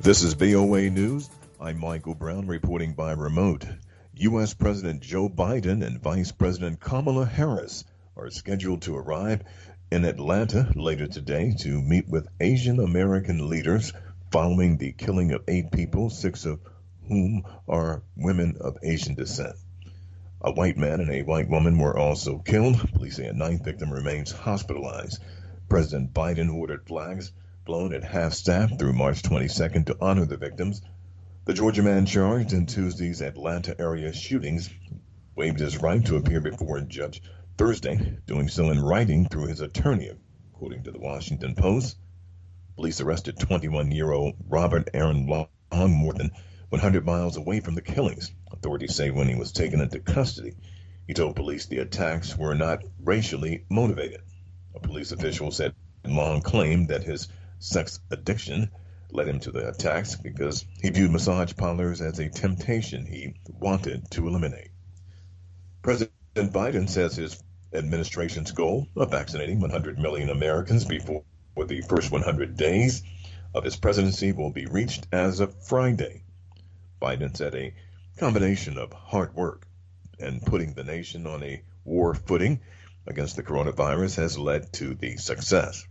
This is VOA News. I'm Michael Brown reporting by remote. U.S. President Joe Biden and Vice President Kamala Harris are scheduled to arrive in Atlanta later today to meet with Asian American leaders following the killing of 8 people, 6 of whom are women of Asian descent. A white man and a white woman were also killed. Police say a 9th victim remains hospitalized. President Biden ordered flags blown at half-staff through March 22nd to honor the victims. The Georgia man charged in Tuesday's Atlanta area shootings waived his right to appear before a judge Thursday, doing so in writing through his attorney, according to the Washington Post. Police arrested 21-year-old Robert Aaron Long more than 100 miles away from the killings. Authorities say when he was taken into custody, he told police the attacks were not racially motivated. A police official said Long claimed that his sex addiction led him to the attacks because he viewed massage parlors as a temptation he wanted to eliminate. President Biden says his administration's goal of vaccinating 100 million Americans before the first 100 days of his presidency will be reached as of Friday. Biden said a combination of hard work and putting the nation on a war footing against the coronavirus has led to the success.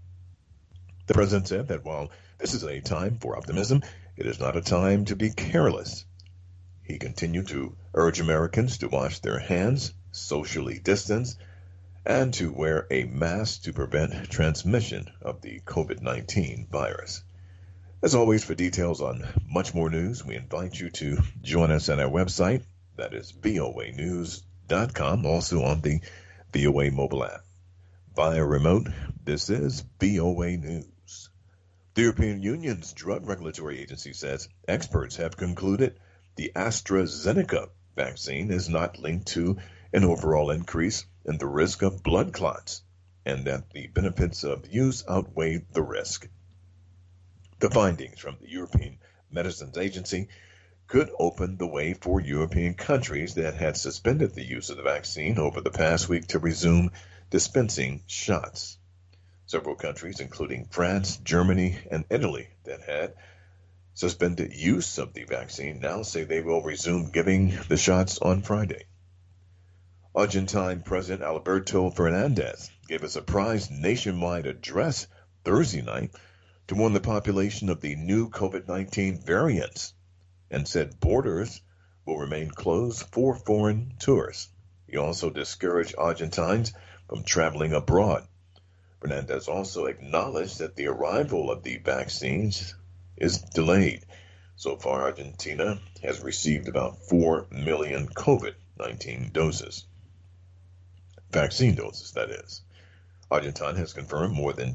The president said that while this is a time for optimism, it is not a time to be careless. He continued to urge Americans to wash their hands, socially distance, and to wear a mask to prevent transmission of the COVID-19 virus. As always, for details on much more news, we invite you to join us at our website, that is voanews.com, also on the VOA mobile app. Via remote, this is VOA News. The European Union's drug regulatory agency says experts have concluded the AstraZeneca vaccine is not linked to an overall increase in the risk of blood clots, and that the benefits of use outweigh the risk. The findings from the European Medicines Agency could open the way for European countries that had suspended the use of the vaccine over the past week to resume dispensing shots. Several countries, including France, Germany, and Italy, that had suspended use of the vaccine now say they will resume giving the shots on Friday. Argentine President Alberto Fernandez gave a surprise nationwide address Thursday night to warn the population of the new COVID-19 variants and said borders will remain closed for foreign tourists. He also discouraged Argentines from traveling abroad. Fernandez also acknowledged that the arrival of the vaccines is delayed. So far, Argentina has received about 4 million COVID-19 doses. Vaccine doses, that is. Argentina has confirmed more than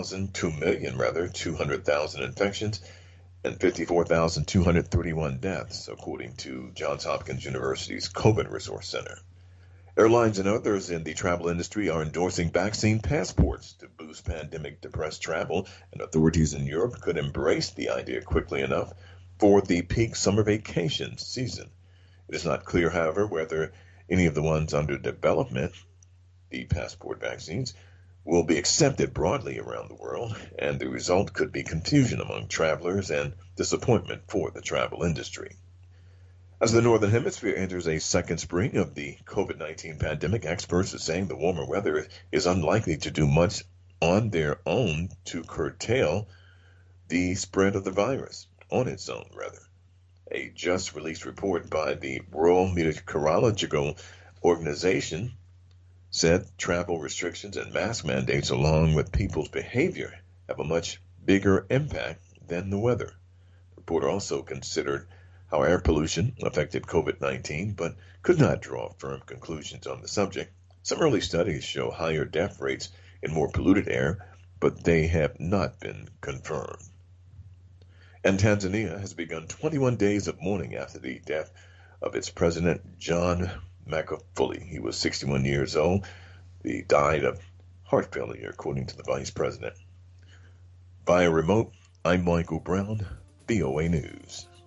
200,000 infections and 54,231 deaths, according to Johns Hopkins University's COVID Resource Center. Airlines and others in the travel industry are endorsing vaccine passports to boost pandemic-depressed travel, and authorities in Europe could embrace the idea quickly enough for the peak summer vacation season. It is not clear, however, whether any of the ones under development, the passport vaccines, will be accepted broadly around the world, and the result could be confusion among travelers and disappointment for the travel industry. As the Northern Hemisphere enters a second spring of the COVID-19 pandemic, experts are saying the warmer weather is unlikely to do much on their own to curtail the spread of the virus, on its own, rather. A just released report by the World Meteorological Organization said travel restrictions and mask mandates, along with people's behavior, have a much bigger impact than the weather. The report also considered how air pollution affected COVID-19, but could not draw firm conclusions on the subject. Some early studies show higher death rates in more polluted air, but they have not been confirmed. And Tanzania has begun 21 days of mourning after the death of its president, John Magufuli. He was 61 years old. He died of heart failure, according to the vice president. Via remote, I'm Michael Brown, VOA News.